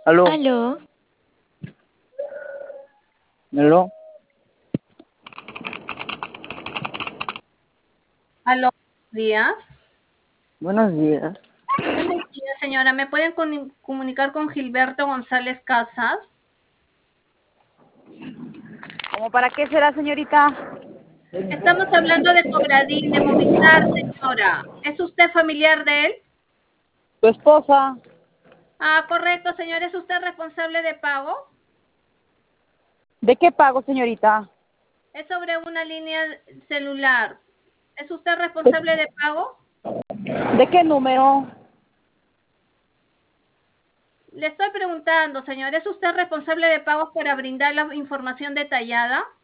Aló, Aló, aló, Aló, buenos días. buenos días. Buenos días, señora. ¿Me pueden comunicar con Gilberto González Casas? ¿Cómo para qué será, señorita? Estamos hablando de Cobradín, de Movistar, señora. ¿Es usted familiar de él? ¿Tu esposa? Ah, correcto, señor. ¿Es usted responsable de pago? ¿De qué pago, señorita? Es sobre una línea celular. ¿Es usted ¿De, responsable de pago? de qué número? Le estoy preguntando, señor. ¿Es usted responsable de pagos para brindar la información detallada?